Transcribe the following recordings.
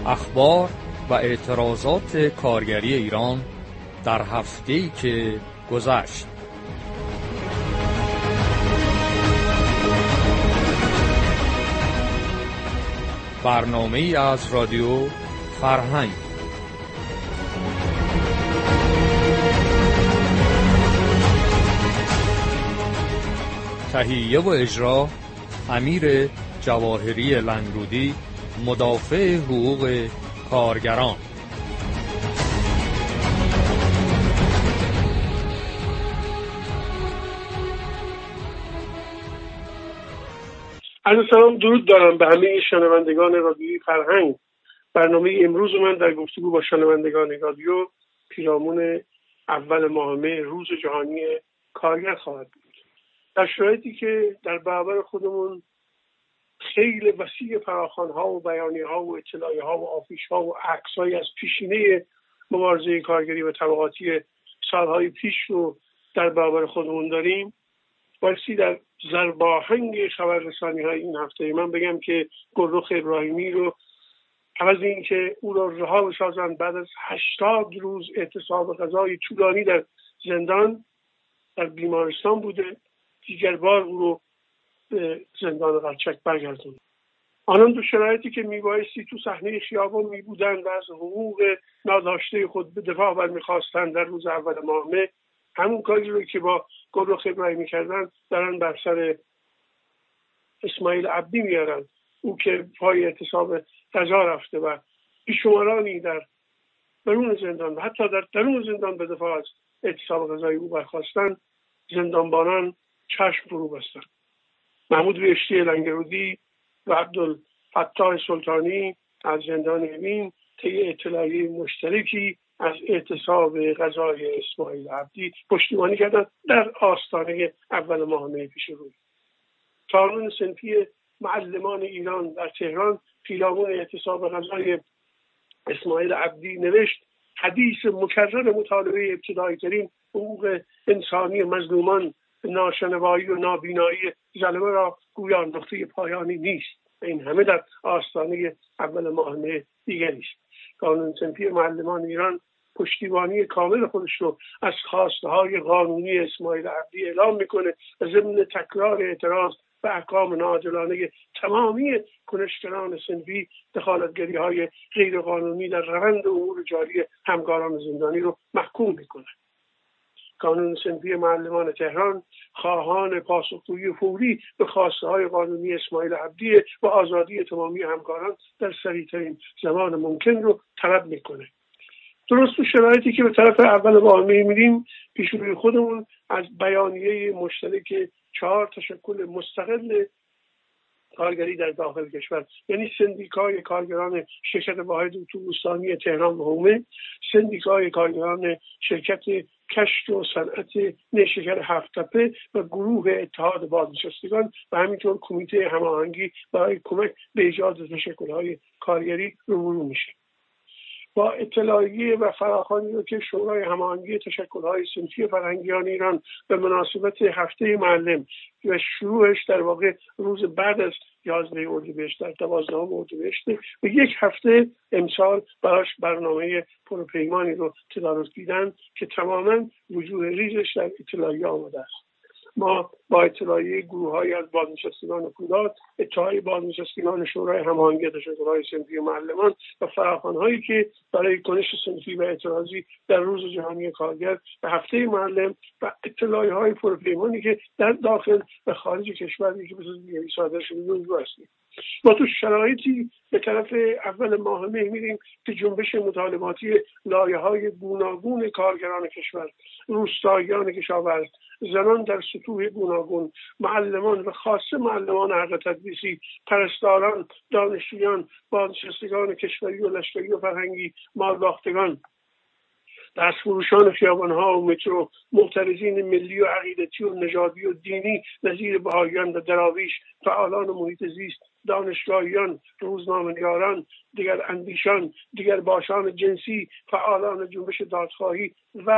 اخبار و اعتراضات کارگری ایران در هفته‌ای که گذشت. برنامه‌ای از رادیو فرهنگ. تهیه و اجرا امیر جواهری لنگرودی، مدافع حقوق کارگران. عرض سلام، درود دارم به همه شنوندگان رادیوی فرهنگ. برنامه امروز من در گفتگو با شنوندگان رادیو پیرامون اول ماه مه، روز جهانی کارگر خواهد بود. در شرایطی که در برابر خودمون خیلی وسیع فراخوان‌ها و بیانیه‌ها و اطلاعیه‌ها و آفیش‌ها و عکس‌هایی از پیشینه مبارزه کارگری و طبقاتی سالهای پیش رو در برابر خودمون داریم، بایستی در ضرباهنگ خبررسانی‌های این هفته من بگم که گلرخ ابراهیمی رو عوض این که او رو رها بسازن بعد از 80 روز اعتصاب غذای طولانی در زندان، در بیمارستان بوده، دیگر بار او رو به زندان قرچک برگردون. آنان دو شرایطی که میبایستی تو صحنه خیابان میبودن و از حقوق ناداشته خود به دفاع برمیخواستن در روز اول ماه مه، همون کاری رو که با گلرخ ابراهیمی کردن دارن بر سر اسماعیل عبدی میارن. او که پای اعتصاب غذا رفته و بیشمارانی در درون زندان و حتی در درون زندان به دفاع از اعتصاب غذای او برخواستن، زندانبانان چشم فرو بستن. محمود بهشتی لنگرودی و عبدالفتاح سلطانی از زندان اوین طی اطلاعیه مشترکی از اعتصاب غذای اسماعیل عبدی پشتیبانی کردن در آستانه اول ماه مه پیش روی. کانون صنفی معلمان ایران در تهران پیرامون اعتصاب غذای اسماعیل عبدی نوشت: حدیث مکرر مطالبه ابتدایی ترین حقوق انسانی مظلومان، ناشنوایی و نابینایی ظالمه را گویا نقطه پایانی نیست. این همه در آستانه اول ماه مه دیگری است. کانون صنفی معلمان ایران پشتیبانی کامل خودش رو از خواستهای قانونی اسماعیل عبدی اعلام میکنه و ضمن تکرار اعتراض به احکام ناعادلانه تمامی کنشگران صنفی دخالتگری‌های غیرقانونی در روند امور جاری همکاران زندانی رو محکوم میکنه. کانون صنفی معلمان تهران خواهان پاسخگویی فوری به خواسته‌های قانونی اسماعیل عبدی و آزادی تمامی همکاران در سریع‌ترین زمان ممکن رو طلب میکنه. درست تو شرایطی که به طرف اول ماه مه میریم، پیش روی خودمون از بیانیه مشترک 4 تشکل مستقل کارگری در داخل کشور، یعنی سندیکای کارگران شرکت واحد اتوبوسرانی تهران و حومه، سندیکای کارگران شرکت کشت و صنعت نیشکر هفت‌تپه و گروه اتحاد بازنشستگان و همینطور کمیته هماهنگی برای کمک به ایجاد تشکل‌های کارگری روبرو میشه. با اطلاعیه و فراخوانی رو که شورای هماهنگی تشکل‌های صنفی فرهنگیان ایران به مناسبت هفته معلم و شروعش در واقع روز بعد از 11 اردیبهشت در 12 اردیبهشت و یک هفته امسال براش برنامه پروپیمانی رو تدارک دیدن که تماما وجوه ریزش در اطلاعیه آمده است. ما با اطلاعیه گروه‌های از بازنشستگان کودات، اتحادیه بازنشستگان شورای هماهنگی تشکل‌های صنفی معلمان و فراخوان‌هایی که برای کنش صنفی و اعتراضی در روز جهانی کارگر و هفته معلم و اطلاعیه‌های پروپیمانی که در داخل و خارج کشور که بسیار دیگری صادر شده رو هستیم. ما تو شرایطی به طرف اول ماه مه میریم که جنبش مطالباتی لایه‌های گوناگون کارگران کشور، روستاییان کشاورز، زنان در سطوح گوناگون، معلمان و خاصه معلمان حق تدریسی، پرستاران، دانشجویان، بازنشستگان کشوری و لشکری و فرهنگی، مالباختگان، دستفروشان خیابان‌ها و مترو، معترضین ملی و عقیدتی و نژادی و دینی نظیر بهائیان و دراویش، فعالان محیط زیست، دانشگاهیان، روزنامه‌نگاران، دیگر اندیشان، دیگر باشان جنسی، فعالان جنبش دادخواهی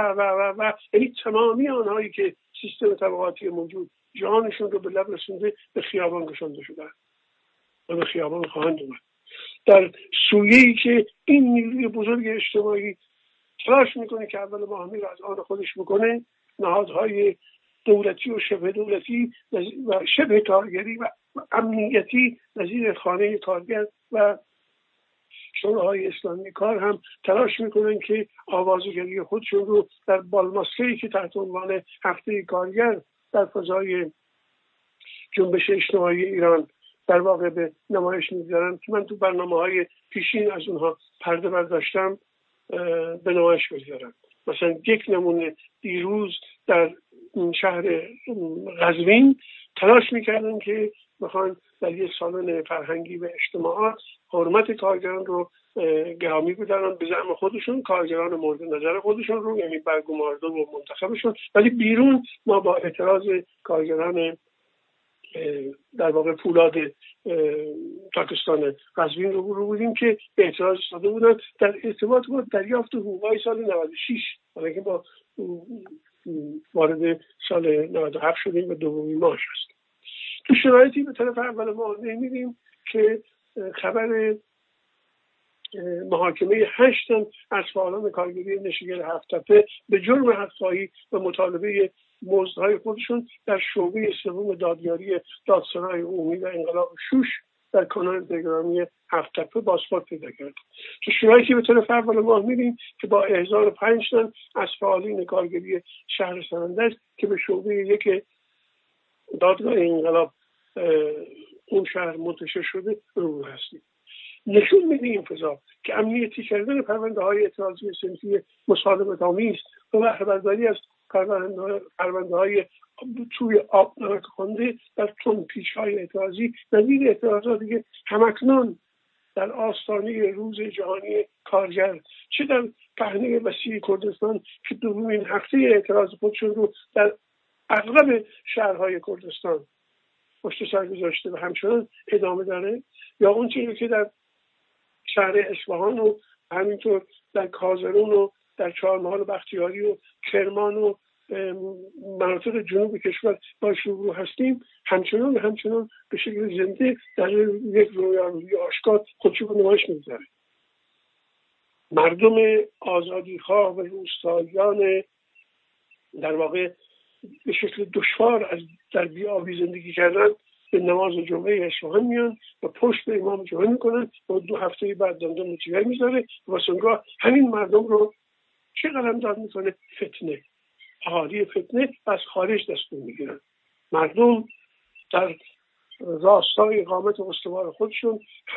و یعنی تمامی آنهایی که سیستم طبقاتی موجود جانشون رو به لب رسونده به خیابان کشانده شدن و به خیابان خواهند اومد. در سویه‌ای که این نیروی بزرگ اجتماعی تلاش میکنه که اول ماه میر از آن خودش بکنه، نهادهای دولتی و شبه دولتی و شبه کارگری و امنیتی نظیر خانه کارگر و شوراهای اسلامی کار هم تلاش میکنن که آوازگری خودشون رو در بالماسکه‌ای که تحت عنوان هفته کارگر در فضای جنبش اجتماعی ایران در واقع به نمایش میگذارن که من تو برنامه‌های پیشین از اونها پرده برداشتم به نمایش بگذارم. مثلا یک نمونه دیروز در شهر قزوین تلاش میکردن که بخوان در یک سالن فرهنگی و اجتماعات حرمت کارگران رو گرامی بدارن به زعم خودشون، کارگران مورد نظر خودشون رو، یعنی برگمارده و منتخبشون، ولی بیرون ما با اعتراض کارگران در واقع فولاد پاکستان قزوین رو بودیم که به اعتراض ایستاده بودن در ارتباط با دریافت حقوقهای سال 96، حالا که ما وارد سال 97 شدیم و دومین ماهش هست. تو شرایطی به طرف اول ماه می‌بینیم که خبر محاکمه 8 از فعالان کارگری نشگر هفت‌تپه به جرم حق‌خواهی و مطالبه مزدهای خودشون در شعبه سوم دادیاری دادسرای عمومی و انقلاب شوش در کانال تلگرامی هفت‌تپه بازخورد پیدا کرد. تو شرایطی به طرف اول ماه می‌بینیم که با احضار 5 تن از فعالین کارگری شهر سنندج که به شعبه یک دادگاه انقلاب اون شهر منتشر شده رو هستیم. نشون میده این فضا که امنیتی کردن پرونده‌های اعتراضی صنفی مسالمت‌آمیز و بهره‌برداری از پرونده‌های توی آب نمک خونده در تندپیچ‌های اعتراضی نظیر اعتراضاتی که همکنون در آستانه روز جهانی کارگر چه در پهنه وسیع کردستان که دومین هفته اعتراض خودشون رو در اغلب شهرهای کردستان پشت سر گذاشته و همچنان ادامه داره، یا اون چیزی که در شهر اصفهان و همینطور در کازرون و در چهارمحال و بختیاری و کرمان و مناطق جنوب کشور با شروع هستیم، همچنان به شکل زنده در یک رویارویی آشکار خودشو به نمایش می‌گذاره. مردم آزادیخواه و روستاییان در واقع به شکل دشوار از در بی‌آبی زندگی کردن به نماز جمعه اصفهان میان و پشت به امام جمعه میکنن و 2 هفته بعد دندان جگر میذاره و سنگاه همین مردم رو چه قلمداد میکنه؟ فتنه، اهالی فتنه از خارج دستور میگیرن. مردم در راستای اقامت استوار خودشون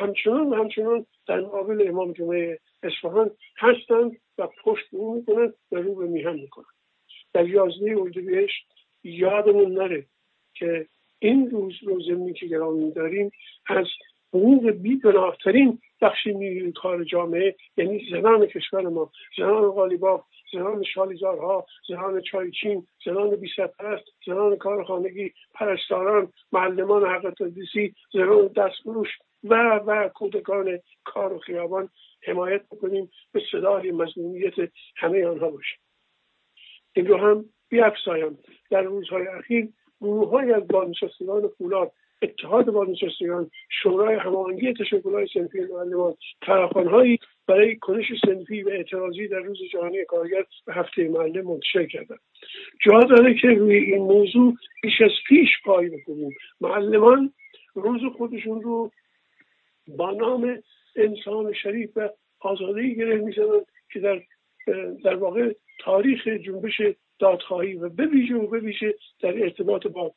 همچنان در مقابل امام جمعه اصفهان هستن و پشت به اون میکنن و رو به میهن میکنن. در 11 اردیبهشت یادمون نره که این روز زمینی که گرامی داریم از حقوق بی‌پناه‌ترین بخش نیروی کار جامعه، یعنی زنان کشور ما، زنان قالیباف، زنان شالیزارها، زنان چایچین، زنان بی‌سرپرست، زنان کارخانگی، پرستاران، معلمان حق تدریسی، زنان دستفروش و کودکان کار و خیابان حمایت بکنیم، به صدای مظلومیت همه آنها باشیم. این رو هم بیافزایم در روزهای اخیر گروه‌های از بازنشستگان فولاد، اتحاد بازنشستگان، شورای هماهنگی تشکل‌های صنفی معلمان، فراخوان‌هایی برای کنش صنفی و اعتراضی در روز جهانی کارگر و هفته معلم منتشر کردند. جا داره که روی این موضوع بیش از پیش پای بکنیم. معلمان روز خودشون رو با نام انسان شریف و آزادی گره می‌زنن که در واقع تاریخ جنبش دادخواهی و به ویژه در ارتباط با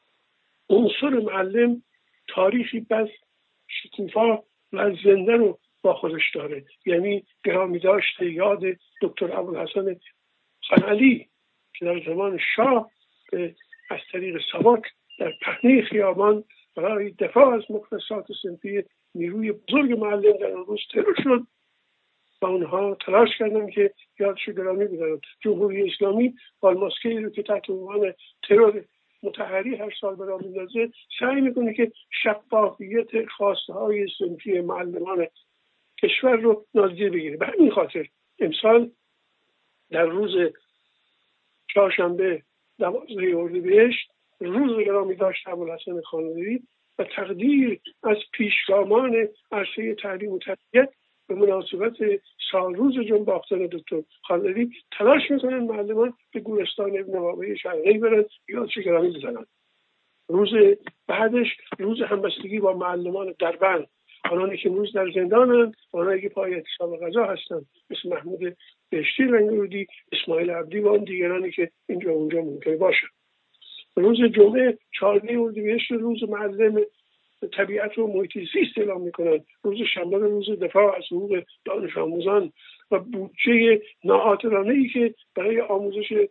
عنصر معلم تاریخی بس شکوفا و زنده رو با خودش داره. یعنی گرامی داشته یاد دکتر ابوالحسن خانعلی که در زمان شاه از طریق ساواک در پهنه خیابان برای دفاع از مختصات صنفی نیروی بزرگ معلم در اون روز ترور شد و اونها تلاش کردن که یادش گرامی بدارن. جمهوری اسلامی بالماسکه‌ای رو که تحت عنوان ترور متحری هر سال به راه میندازه سعی میکنه که شفافیت خواسته‌های صنفی معلمان کشور رو نادیده بگیره. به همین خاطر امسال در روز چهارشنبه 12 اردیبهشت روز گرامی داشت ابوالحسن خانعلی و تقدیر از پیشگامان عرصه تعلیم و تربیت به مناسبت سالروز جنباختن دکتر خالدی تلاش میکنن معلمان به گورستان ابن بابی شرقی برن یا چگرامی بزنن. روز بعدش روز همبستگی با معلمان دربند، آنانی که روز در زندانن، آنانی که پای اعتصاب غذا هستن، مثل محمود بهشتی لنگرودی، اسماعیل عبدی و آن دیگرانی که اینجا اونجا ممکن باشن. روز جمعه 14 اردیبهشت روز معلم طبیعت و محیط زیست اعلام میکنن. روز شنبه روز دفاع از حقوق دانش آموزان و بودجه ناعادلانه‌ای که برای آموزش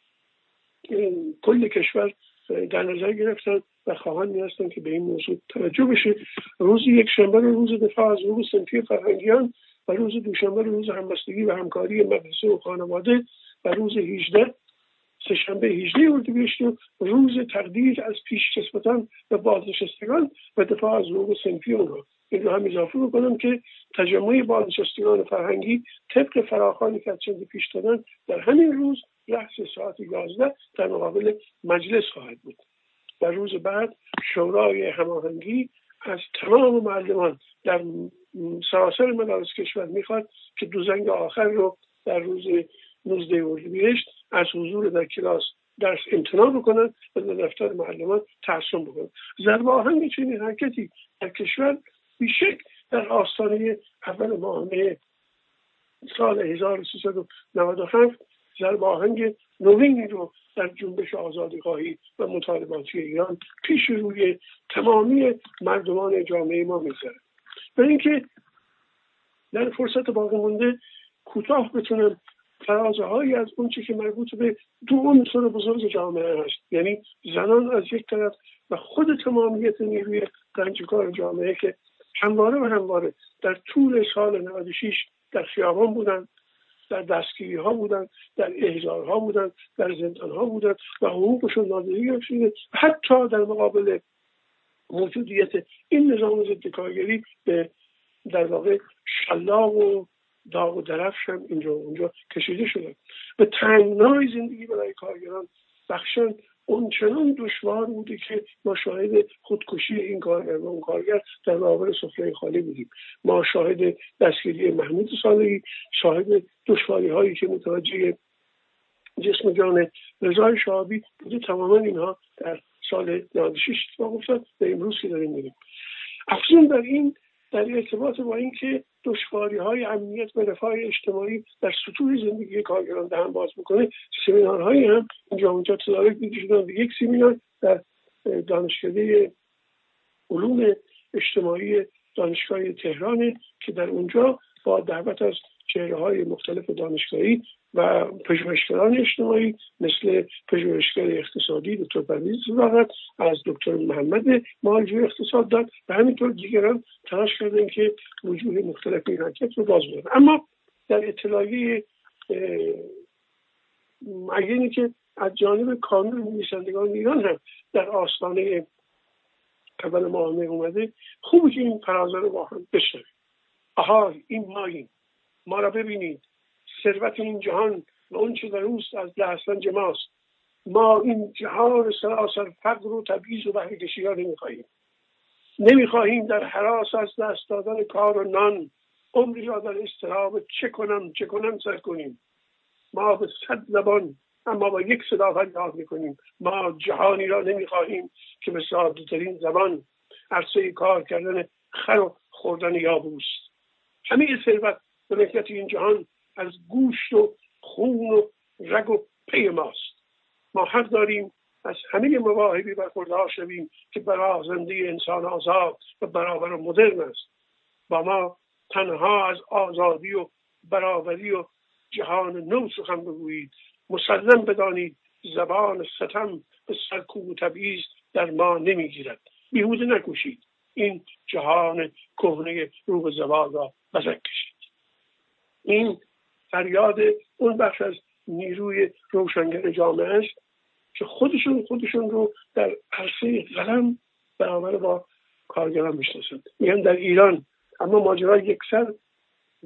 کل کشور در نظر گرفتن و خواهان می‌هستند که به این موضوع توجه بشه. روز یک شنبه روز دفاع از حقوق صنفی فرهنگیان و روز دوشنبه روز همبستگی و همکاری مدرسه و خانواده و روز 18 سه‌شنبه 18 اردیبهشت روز تقدیر از پیشکسوتان و بازنشستگان و دفاع از حقوق صنفی اونها. این رو هم اضافه بکنم که تجمع بازنشستگان فرهنگی طبق فراخوانی که از چند پیش دادن در همین روز رأس ساعت 11 در مقابل مجلس خواهد بود. در روز بعد شورای هماهنگی از تمام معلمان در سراسر مدارس کشور میخواد که دو زنگ آخر رو در روز 19 اردیبهشت از حضور در کلاس درس امتناع بکنن و در دفتر معلمان ترسیم بکنن. ضرب آهنگ چنین حرکتی در کشور بیشک در آستانه اول ماه مه سال 1397 ضرب آهنگ نوینی رو در جنبش آزادی‌خواهی و مطالباتی ایران پیش روی تمامی مردمان جامعه ما می‌گذاره. برای اینکه در فرصت باقی مونده کوتاه بتونم فرازه‌هایی از اون چیزی که مربوط به دو عنصر بزرگ جامعه هست، یعنی زنان از یک طرف و خود تمامیت نیروی رنجکار جامعه که همواره در طول سال 96 در خیابان بودن، در دستگیری ها بودن، در احضار ها بودن، در زندان ها بودن و حقوقشون نادیده گرفته شده. حتی در مقابل موجودیت این نظام ضد کارگری به در واقع شلاق و داغ و درفش هم اینجا و اونجا کشیده شده و تنگنای زندگی برای کارگران بخشن اونچنان دشوار بوده که ما شاهد خودکشی این کارگر و اون کارگر در برابر سفره خالی بودیم. ما شاهد دستگیری محمود صالحی، شاهد دشواری هایی که متوجه جسم جان رضای شهابی بوده. تماما اینها در سال 96 اتفاق افتاد و امروز که داریم می‌بینیم. افزون بر این در ارتباط با اینکه دشواری‌های امنیت و رفاه اجتماعی در سطوح زندگی کارگران دهن باز میکنه، سمینارهایی هم اینجا اونجا تدارک دیده شدن. یک سمینار در دانشکده علوم اجتماعی دانشگاه تهران که در اونجا با دعوت از چهره‌های مختلف دانشگاهی و پژوهشگران اجتماعی مثل پژوهشگر اقتصادی دکتر پرویز صداقت، از دکتر محمد مالجوی اقتصاد داد و همینطور دیگران تلاش کردن که وجوه مختلف این حرکت رو باز بدن. اما در اطلاعیه معینی که از جانب کانون نویسندگان ایران هم در آستانه اول ماه مه اومده، خوبه که این فرازه رو با هم بشنویم. آها این ماییم، ما را ببینید، ثروت این جهان و اون چه در اوست از لحسنج ماست. ما این جهان سراسر فقر و تبعیض و بهره‌کشی را نمیخواهیم در هراس از دست دادن کار و نان عمری را در اضطراب چه کنم سر کنیم. ما به 100 زبان اما با یک صدا فریاد میکنیم. ما جهانی را نمیخواهیم که به ساده ترین زبان عرصه کار کردن خر و خوردن یابوست. همه ثروت و ملکیت این جهان از گوشت و خون و رگ و پی ماست. ما حق داریم از همه مواهبی برخوردار شویم که برازنده انسان آزاد و برابر و مدرن است. با ما تنها از آزادی و برابری و جهان نو سخن بگویید. مسلم بدانید زبان ستم به سرکوب و تبعیض در ما نمیگیرد. بیهوده نکوشید این جهان کهنه رو به زوال را بزن کشید. این فریاد اون بخش از نیروی روشنگر جامعه است که خودشون رو در عرصه قلم برابر با کارگران میشناسند. میگن در ایران اما ماجرا یکسر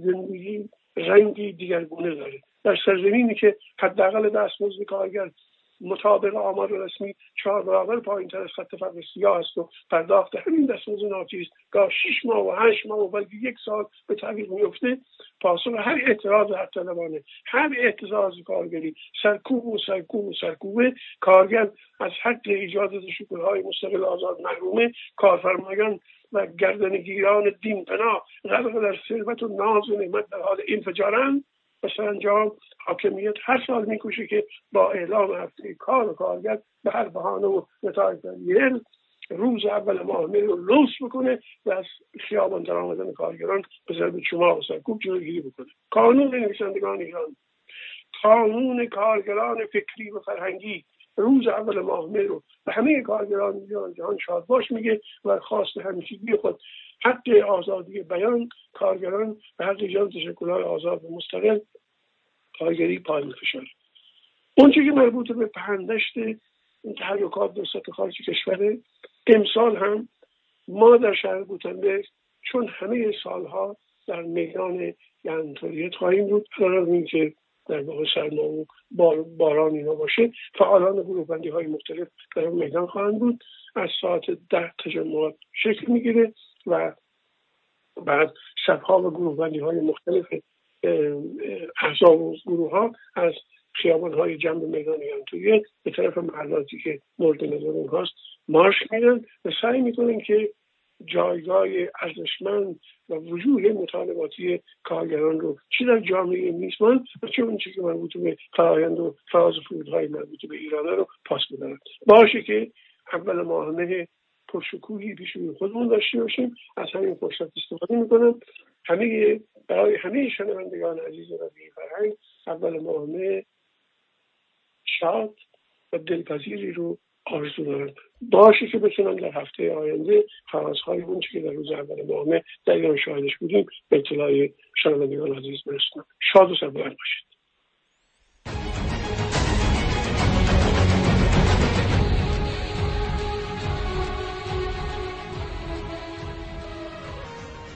زندگی رنگی دیگرگونه داره. در سرزمینی که حداقل دستمزد کارگر مطابق آمار رسمی 4 برابر پایین‌تر از خط فقر سیاه است و پرداخت همین دستمزد ناچیز گاه 6 ماه و 8 ماه و بلکه 1 سال به تعویق میفته، پاسخ هر اعتراض حق طلبانه، هر اعتراض کارگری سرکوبه کارگر از حق ایجاد شغل‌های مستقل آزاد محرومه، کارفرمایان و گردنگیران دین پناه غرق در ثروت و ناز و نعمت در حال انفجارند و سرانجام حاکمیت هر سال میکوشه که با اعلام هفته کار و کارگر به هر بهانه و نتایج دلیل روز اول ماه مه رو لوس بکنه و از خیابان در آمدن کارگران به ضرب چماق و سرکوب جلوگیری بکنه. قانون نویسندگان ایران، قانون کارگران فکری و فرهنگی روز اول ماه مه رو به همه کارگران ایران جهان شاد باش میگه و خواست همیشگی خود حق آزادی بیان کارگران و حق ایجاد تشکل‌های آزاد و مستقل کارگری پایین فشار. اون چیزی که مربوط به پهندشت این تحرکات در سطح خارج کشور، امسال هم ما در شهر گوتنبرگ چون همه سالها در میدان ینطوریت خواهیم بود، قرار این که در واقع سرما و باران اینا باشه، فعالان گروه‌بندی های مختلف در میدان خواهند بود. از ساعت 10 تجمعات شکل میگیره و بعد شبها و گروه‌بندی های مختلف احزاب و گروه ها از خیابان های جنب میدان ینطوریت به طرف محلاتی که مورد نظر اونهاست مارش میدن و سعی میکنن که جایگاه ارزشمند و وجوه مطالباتی کارگران رو چه در جامعه میزبان و چه اون چیزی که مربوط به فرآیند و فراز و فرودهای مربوط به ایران رو پاس بدن. باشه که اول ماه مه پرشکوهی پیش روی خودمون داشته باشیم. از همین فرصت استفاده میکنم برای همه شنوندگان عزیز رادیو فرهنگ اول ماه مه شاد و دلپذیری رو آرزو دارم. باشه که بتونم در هفته آینده خواستهای اون که در روز اول ماه مه در ایران شاهدش بودیم به اطلاع شنوندگان عزیز برسونم. شاد و سربلند باشید.